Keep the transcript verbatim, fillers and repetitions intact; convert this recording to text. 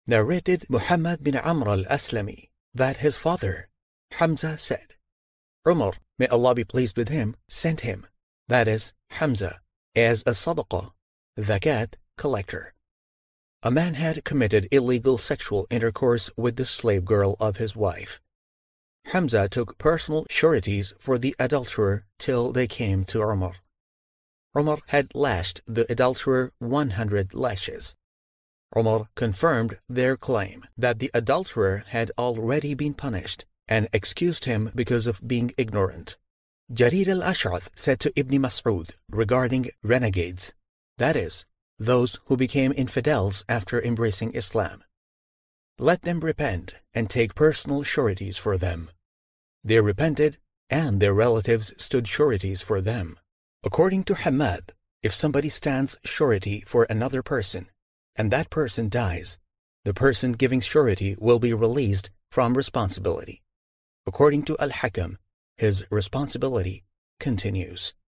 Narrated Muhammad bin Amr al-Aslami that his father, Hamza, said, Umar, may Allah be pleased with him, sent him, that is, Hamza, as a sadaqah, zakat, collector. A man had committed illegal sexual intercourse with the slave girl of his wife. Hamza took personal sureties for the adulterer till they came to Umar. Umar had lashed the adulterer one hundred lashes. Umar confirmed their claim that the adulterer had already been punished and excused him because of being ignorant. Jarir al-Ash'ath said to Ibn Mas'ud regarding renegades, that is, those who became infidels after embracing Islam, let them repent and take personal sureties for them. They repented, and their relatives stood sureties for them. According to Hamad, if somebody stands surety for another person, and that person dies, the person giving surety will be released from responsibility. According to Al-Hakam, his responsibility continues.